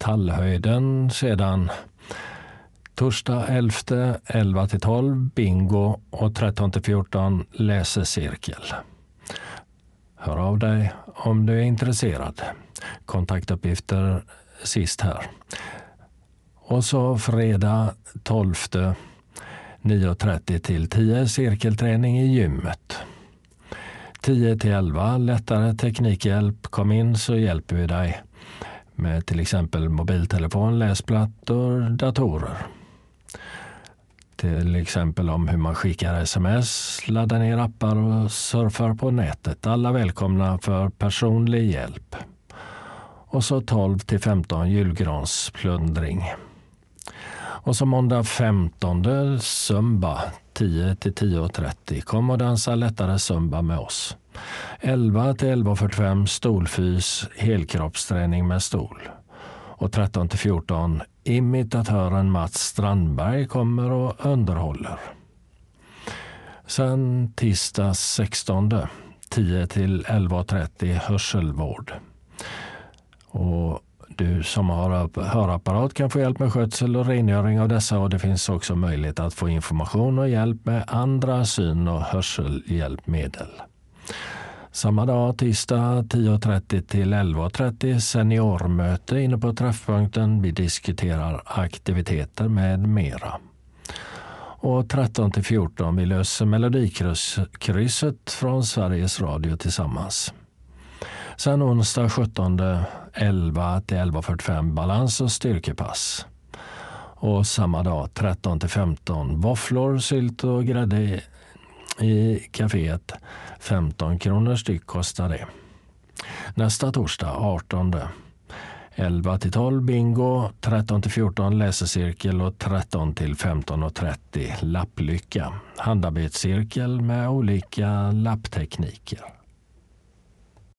Tallhöjden sedan. Torsdag 11, 11-12 bingo och 13-14 läsecirkel. Hör av dig om du är intresserad. Kontaktuppgifter sist här. Och så fredag 12, 9.30 till 10 cirkelträning i gymmet. 10-11 lättare teknikhjälp. Kom in så hjälper vi dig med till exempel mobiltelefon, läsplattor, datorer. Till exempel om hur man skickar sms, laddar ner appar och surfar på nätet. Alla välkomna för personlig hjälp. Och så 12-15 julgransplundring. Och så måndag 15 zumba 10-10.30. Kom och dansa lättare zumba med oss. 11-11.45 stolfys, helkroppsträning med stol. Och 13-14 imitatören Mats Strandberg kommer och underhåller. Sen tisdag 16 10-11.30 hörselvård. Och du som har hörapparat kan få hjälp med skötsel och rengöring av dessa, och det finns också möjlighet att få information och hjälp med andra syn- och hörselhjälpmedel. Samma dag, tisdag 10.30 till 11.30 seniormöte inne på träffpunkten. Vi diskuterar aktiviteter med mera. Och 13-14 vi löser melodikrysset från Sveriges Radio tillsammans. Sen onsdag 17 11-11.45 balans- och styrkepass. Och samma dag 13-15 våfflor, sylt och grädde i kaféet. 15 kronor styck kostar det. Nästa torsdag 18 11-12 bingo, 13-14 läsecirkel och 13-15.30 lapplycka. Handarbetscirkel med olika lapptekniker.